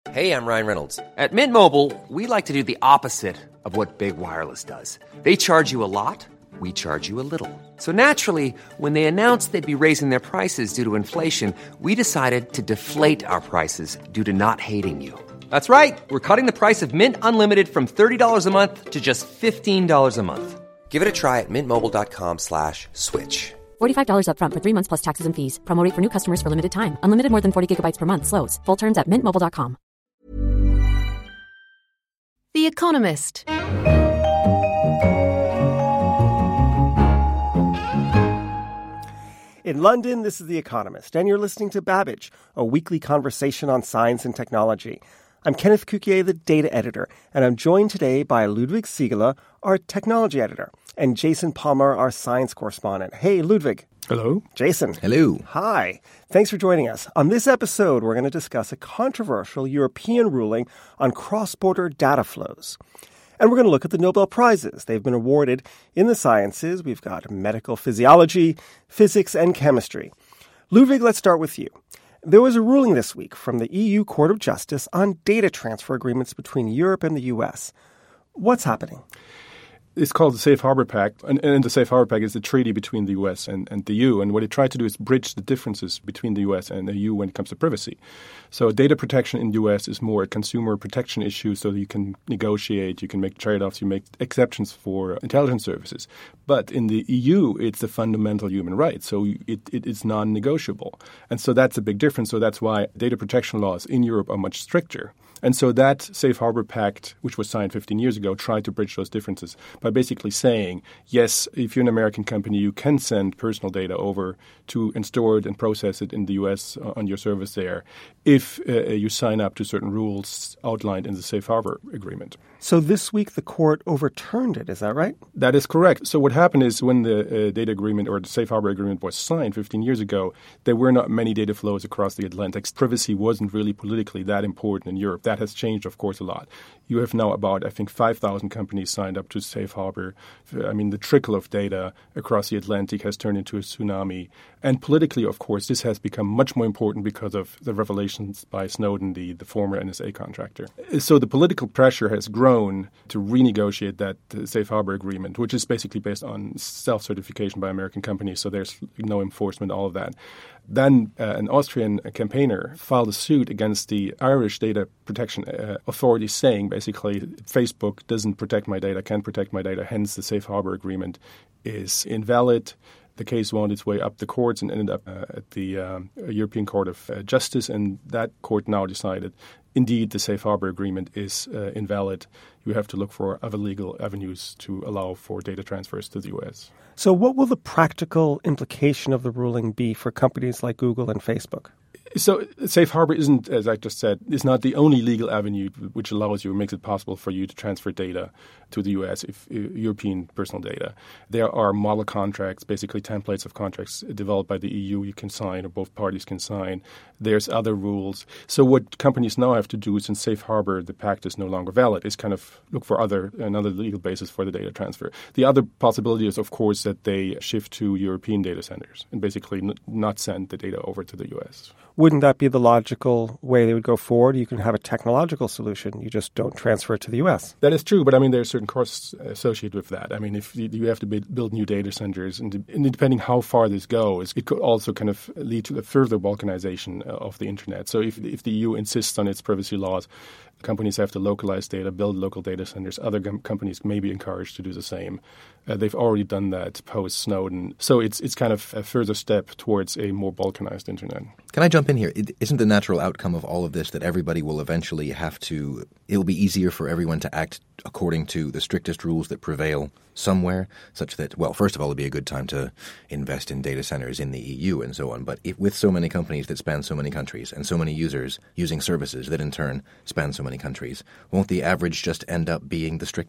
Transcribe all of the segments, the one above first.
Hey, I'm Ryan Reynolds. At Mint Mobile, we like to do the opposite of what Big Wireless does. They charge you a lot, we charge you a little. So naturally, when they announced they'd be raising their prices due to inflation, we decided to deflate our prices due to not hating you. That's right. We're cutting the price of Mint Unlimited from $30 a month to just $15 a month. Give it a try at mintmobile.com/switch. $45 up front for 3 months plus taxes and fees. Promo rate for new customers for limited time. Unlimited more than 40 gigabytes per month. Slows full terms at mintmobile.com. The Economist. In London, this is The Economist, and you're listening to Babbage, a weekly conversation on science and technology. I'm Kenneth Cukier, the data editor, and I'm joined today by Ludwig Siegele, our technology editor, and Jason Palmer, our science correspondent. Hey, Ludwig. Hello. Jason. Hello. Hi. Thanks for joining us. On this episode, we're going to discuss a controversial European ruling on cross-border data flows. And we're going to look at the Nobel Prizes. They've been awarded in the sciences. We've got medical physiology, physics, and chemistry. Ludwig, let's start with you. There was a ruling this week from the EU Court of Justice on data transfer agreements between Europe and the U.S. What's happening? It's called the Safe Harbor Pact, and the Safe Harbor Pact is the treaty between the U.S. and the EU, and what it tried to do is bridge the differences between the U.S. and the EU when it comes to privacy. So data protection in the U.S. is more a consumer protection issue, so you can negotiate, you can make trade-offs, you make exceptions for intelligence services. But in the EU, it's a fundamental human right, so it is non-negotiable. And so that's a big difference, so that's why data protection laws in Europe are much stricter. And so that Safe Harbor Pact, which was signed 15 years ago, tried to bridge those differences by basically saying, yes, if you're an American company, you can send personal data over to and store it and process it in the U.S. on your service there if you sign up to certain rules outlined in the Safe Harbor Agreement. So this week the court overturned it, is that right? That is correct. So what happened is when the data agreement or the Safe Harbor Agreement was signed 15 years ago, there were not many data flows across the Atlantic. Privacy wasn't really politically that important in Europe. That has changed, of course, a lot. You have now about, I think, 5,000 companies signed up to Safe Harbor. I mean, the trickle of data across the Atlantic has turned into a tsunami. And politically, of course, this has become much more important because of the revelations by Snowden, the former NSA contractor. So the political pressure has grown to renegotiate that Safe Harbor Agreement, which is basically based on self-certification by American companies, so there's no enforcement, all of that. Then an Austrian campaigner filed a suit against the Irish data protection authority saying basically Facebook doesn't protect my data, can't protect my data, hence the Safe Harbor Agreement is invalid. The case wound its way up the courts and ended up at the European Court of Justice, and that court now decided, indeed, the Safe Harbor Agreement is invalid. You have to look for other legal avenues to allow for data transfers to the U.S. So what will the practical implication of the ruling be for companies like Google and Facebook? So Safe Harbor isn't, as I just said, is not the only legal avenue which allows you, makes it possible for you to transfer data to the U.S., European personal data. There are model contracts, basically templates of contracts developed by the EU you can sign or both parties can sign. There's other rules. So what companies now have to do, since Safe Harbor, the pact is no longer valid, is kind of look for another legal basis for the data transfer. The other possibility is, of course, that they shift to European data centers and basically not send the data over to the U.S. Wouldn't that be the logical way they would go forward? You can have a technological solution. You just don't transfer it to the U.S. That is true, but I mean, there are certain costs associated with that. I mean, if you have to build new data centers, and depending how far this goes, it could also kind of lead to a further balkanization of the Internet. So if the EU insists on its privacy laws, companies have to localize data, build local data centers. Other companies may be encouraged to do the same. They've already done that post-Snowden. So it's kind of a further step towards a more balkanized Internet. Can I jump in here? Isn't the natural outcome of all of this that everybody will eventually it'll be easier for everyone to act according to the strictest rules that prevail somewhere, such that, well, first of all, it'd be a good time to invest in data centers in the EU and so on. But with so many companies that span so many countries and so many users using services that in turn span so many countries, won't the average just end up being the strictest?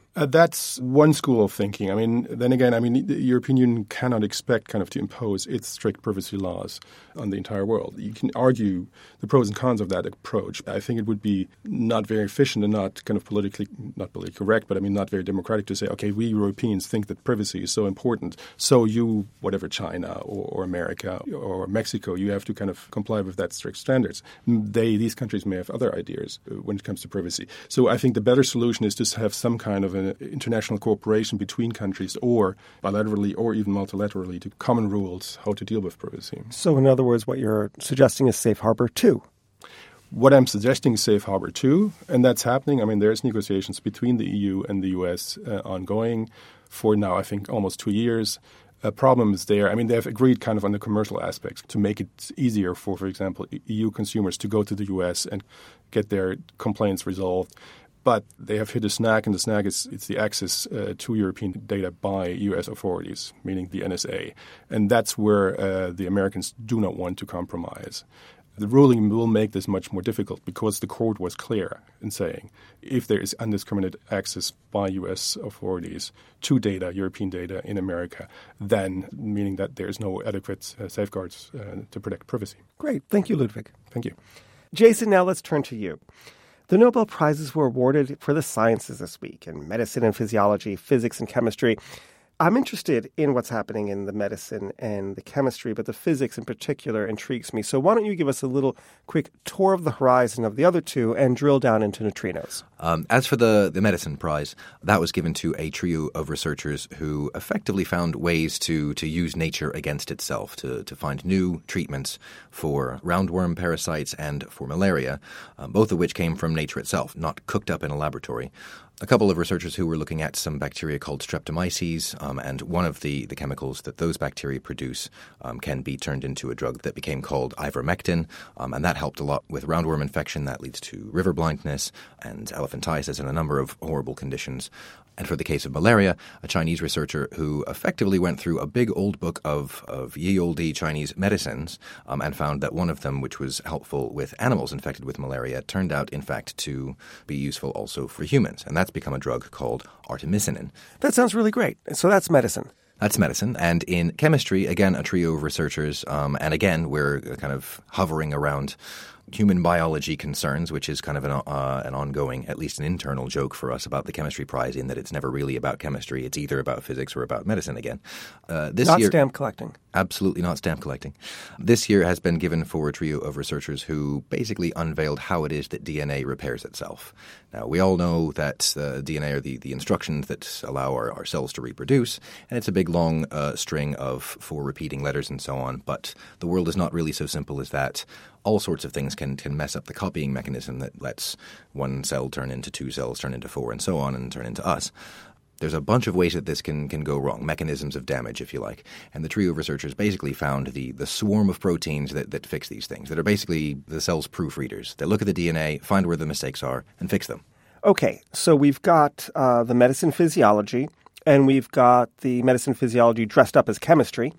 That's one school of thinking. I mean, then again, the European Union cannot expect kind of to impose its strict privacy laws on the entire world. You can argue the pros and cons of that approach. I think it would be not very efficient and not kind of not politically correct, but not very democratic to say, okay, we Europeans think that privacy is so important, so you, whatever, China or America or Mexico, you have to kind of comply with that strict standards. These countries may have other ideas when it comes to privacy. So I think the better solution is to have some kind of an international cooperation between countries, or bilaterally or even multilaterally, to common rules how to deal with privacy. So in other words, what you're suggesting is Safe Harbor 2. What I'm suggesting is Safe Harbor 2, and that's happening. There's negotiations between the EU and the US ongoing for now, I think, almost 2 years. A problem is there. They've agreed kind of on the commercial aspects to make it easier for example, EU consumers to go to the US and get their complaints resolved. But they have hit a snag, and the snag is it's the access to European data by U.S. authorities, meaning the NSA. And that's where the Americans do not want to compromise. The ruling will make this much more difficult because the court was clear in saying if there is undiscriminated access by U.S. authorities to data, European data in America, then meaning that there is no adequate safeguards to protect privacy. Great. Thank you, Ludwig. Thank you. Jason, now let's turn to you. The Nobel Prizes were awarded for the sciences this week in medicine and physiology, physics and chemistry. I'm interested in what's happening in the medicine and the chemistry, but the physics in particular intrigues me. So why don't you give us a little quick tour of the horizon of the other two and drill down into neutrinos? As for the medicine prize, that was given to a trio of researchers who effectively found ways to use nature against itself, to find new treatments for roundworm parasites and for malaria, both of which came from nature itself, not cooked up in a laboratory. A couple of researchers who were looking at some bacteria called streptomyces, and one of the chemicals that those bacteria produce can be turned into a drug that became called ivermectin, and that helped a lot with roundworm infection. That leads to river blindness and elephantiasis and a number of horrible conditions. And for the case of malaria, a Chinese researcher who effectively went through a big old book of ye olde Chinese medicines and found that one of them, which was helpful with animals infected with malaria, turned out, in fact, to be useful also for humans. And that's become a drug called artemisinin. That sounds really great. So that's medicine. That's medicine. And in chemistry, again, a trio of researchers. And again, we're kind of hovering around human biology concerns, which is kind of an ongoing, at least an internal joke for us about the chemistry prize, in that it's never really about chemistry. It's either about physics or about medicine again. Not stamp collecting. Absolutely not stamp collecting. This year has been given for a trio of researchers who basically unveiled how it is that DNA repairs itself. Now, we all know that DNA are the instructions that allow our cells to reproduce, and it's a big, long string of 4 repeating letters and so on, but the world is not really so simple as that. All sorts of things can mess up the copying mechanism that lets one cell turn into 2 cells, turn into 4, and so on, and turn into us. There's a bunch of ways that this can go wrong, mechanisms of damage, if you like. And the trio of researchers basically found the swarm of proteins that fix these things, that are basically the cell's proofreaders. They look at the DNA, find where the mistakes are, and fix them. Okay, so we've got the medicine physiology, and we've got the medicine physiology dressed up as chemistry.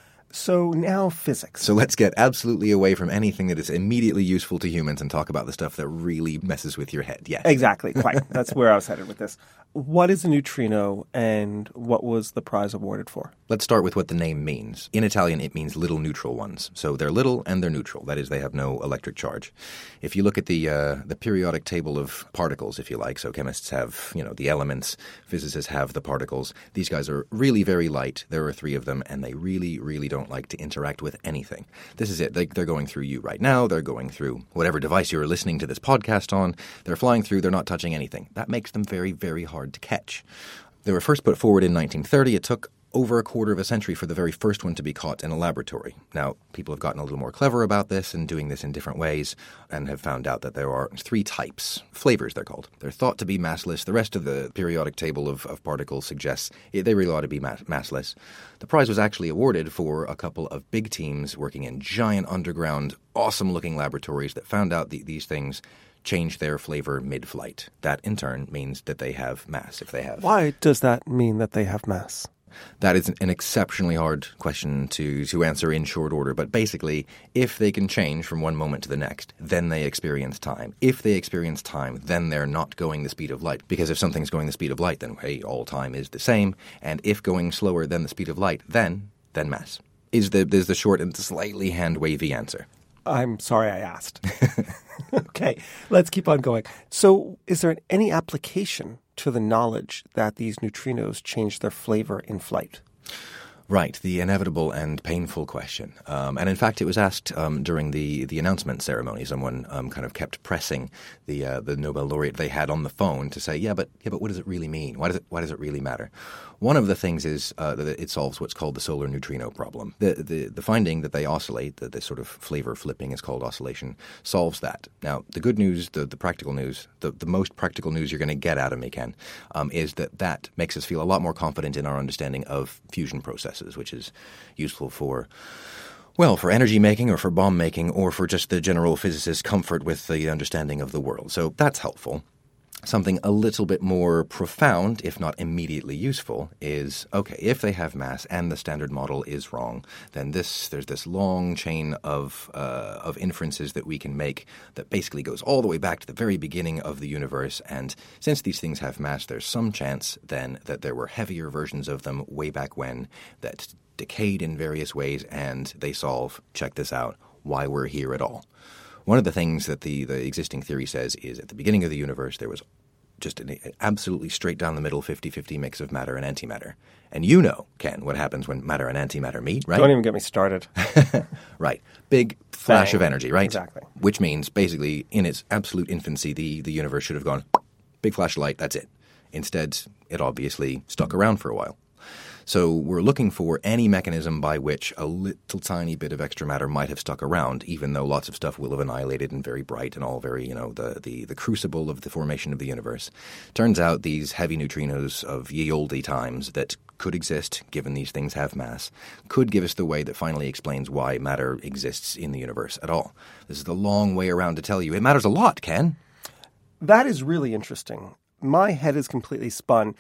So now physics. So let's get absolutely away from anything that is immediately useful to humans and talk about the stuff that really messes with your head. Yes. Exactly. Quite. That's where I was headed with this. What is a neutrino, and what was the prize awarded for? Let's start with what the name means. In Italian, it means little neutral ones. So they're little and they're neutral. That is, they have no electric charge. If you look at the periodic table of particles, if you like, so chemists have, the elements, physicists have the particles. These guys are really very light. There are 3 of them, and they really, really don't like to interact with anything. This is it. They're going through you right now. They're going through whatever device you're listening to this podcast on. They're flying through. They're not touching anything. That makes them very, very hard to catch. They were first put forward in 1930. It took over a quarter of a century for the very first one to be caught in a laboratory. Now, people have gotten a little more clever about this and doing this in different ways and have found out that there are 3 types, flavors they're called. They're thought to be massless. The rest of the periodic table of particles suggests they really ought to be massless. The prize was actually awarded for a couple of big teams working in giant underground, awesome-looking laboratories that found out these things change their flavor mid-flight. That, in turn, means that they have mass, if they have. Why does that mean that they have mass? That is an exceptionally hard question to answer in short order. But basically, if they can change from one moment to the next, then they experience time. If they experience time, then they're not going the speed of light. Because if something's going the speed of light, then, hey, all time is the same. And if going slower than the speed of light, then mass. Is the short and slightly hand-wavy answer. I'm sorry I asked. Okay, let's keep on going. So is there any application to the knowledge that these neutrinos change their flavor in flight? Right, the inevitable and painful question. And in fact, it was asked during the announcement ceremony. Someone kind of kept pressing the Nobel laureate they had on the phone to say, yeah, but what does it really mean? Why does it really matter? One of the things is that it solves what's called the solar neutrino problem. The finding that they oscillate, that this sort of flavor flipping is called oscillation, solves that. Now, the good news, the practical news, the most practical news you're going to get out of me, Ken, is that makes us feel a lot more confident in our understanding of fusion processes, which is useful for energy making or for bomb making or for just the general physicist's comfort with the understanding of the world. So that's helpful. Something a little bit more profound, if not immediately useful, is, okay, if they have mass and the standard model is wrong, then there's this long chain of inferences that we can make that basically goes all the way back to the very beginning of the universe. And since these things have mass, there's some chance then that there were heavier versions of them way back when that decayed in various ways, and they solve, check this out, why we're here at all. One of the things that the existing theory says is at the beginning of the universe there was just an absolutely straight down the middle 50-50 mix of matter and antimatter. And you know, Ken, what happens when matter and antimatter meet, right? Don't even get me started. Right. Big flash of energy, right? Exactly. Which means basically in its absolute infancy the universe should have gone, big flash of light, that's it. Instead, it obviously stuck around for a while. So we're looking for any mechanism by which a little tiny bit of extra matter might have stuck around, even though lots of stuff will have annihilated and very bright and all very, the crucible of the formation of the universe. Turns out these heavy neutrinos of ye olde times that could exist, given these things have mass, could give us the way that finally explains why matter exists in the universe at all. This is the long way around to tell you. It matters a lot, Ken. That is really interesting. My head is completely spun.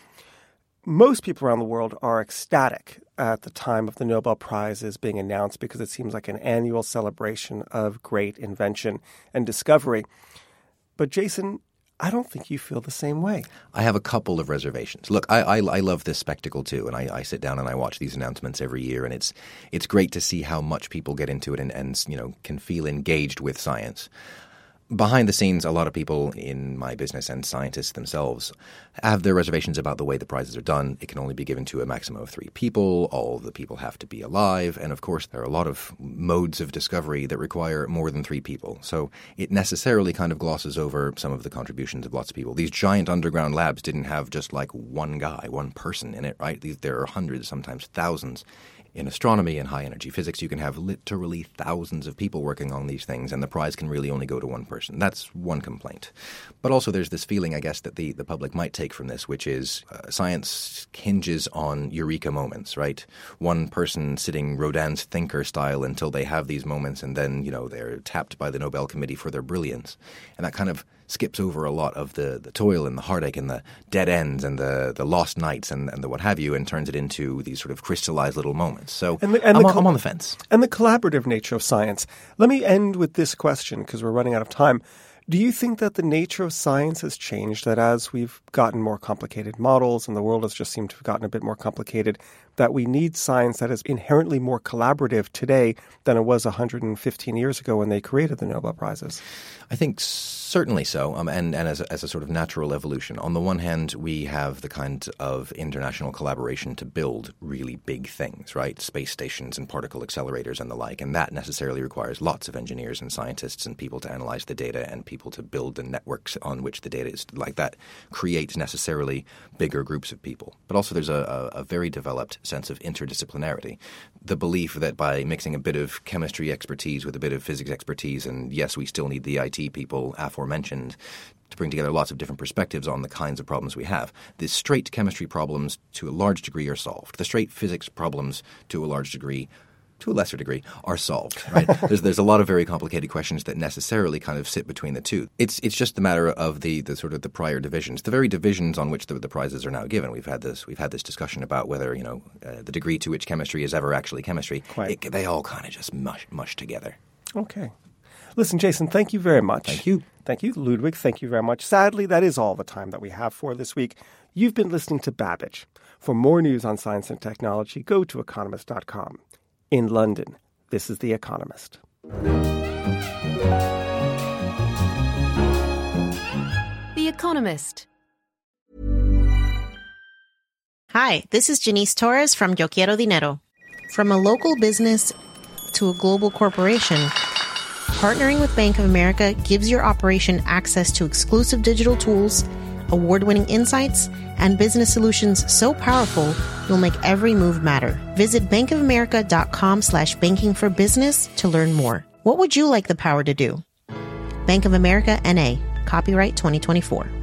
Most people around the world are ecstatic at the time of the Nobel Prizes being announced because it seems like an annual celebration of great invention and discovery. But Jason, I don't think you feel the same way. I have a couple of reservations. Look, I love this spectacle too, and I sit down and I watch these announcements every year, and it's great to see how much people get into it and can feel engaged with science. Behind the scenes, a lot of people in my business and scientists themselves have their reservations about the way the prizes are done. It can only be given to a maximum of 3 people. All of the people have to be alive. And of course, there are a lot of modes of discovery that require more than 3 people. So it necessarily kind of glosses over some of the contributions of lots of people. These giant underground labs didn't have just like one guy, one person in it, right? There are hundreds, sometimes thousands. In astronomy and high-energy physics, you can have literally thousands of people working on these things, and the prize can really only go to one person. That's one complaint. But also there's this feeling, I guess, that the public might take from this, which is science hinges on eureka moments, right? One person sitting Rodin's thinker style until they have these moments, and then, they're tapped by the Nobel Committee for their brilliance. And that kind of skips over a lot of the toil and the heartache and the dead ends and the lost nights and the what have you, and turns it into these sort of crystallized little moments. So I'm on the fence. And the collaborative nature of science. Let me end with this question because we're running out of time. Do you think that the nature of science has changed, that as we've gotten more complicated models and the world has just seemed to have gotten a bit more complicated, that we need science that is inherently more collaborative today than it was 115 years ago when they created the Nobel Prizes? I think certainly so, and as a sort of natural evolution. On the one hand, we have the kind of international collaboration to build really big things, right? Space stations and particle accelerators and the like, and that necessarily requires lots of engineers and scientists and people to analyze the data and people to build the networks on which the data is like that creates necessarily bigger groups of people. But also there's a very developed sense of interdisciplinarity. The belief that by mixing a bit of chemistry expertise with a bit of physics expertise, and yes, we still need the IT people aforementioned to bring together lots of different perspectives on the kinds of problems we have. The straight chemistry problems to a large degree are solved. The straight physics problems to a large degree to a lesser degree, are solved, right? There's a lot of very complicated questions that necessarily kind of sit between the two. It's just a matter of the sort of the prior divisions, the very divisions on which the prizes are now given. We've had this discussion about whether, the degree to which chemistry is ever actually chemistry. They all kind of just mush together. Okay. Listen, Jason, thank you very much. Thank you. Thank you. Ludwig, thank you very much. Sadly, that is all the time that we have for this week. You've been listening to Babbage. For more news on science and technology, go to economist.com. In London, this is The Economist. The Economist. Hi, this is Janice Torres from Yo Quiero Dinero. From a local business to a global corporation, partnering with Bank of America gives your operation access to exclusive digital tools, award-winning insights, and business solutions so powerful you'll make every move matter. Visit bankofamerica.com/banking for business to learn more. What would you like the power to do? Bank of America, N.A. Copyright 2024.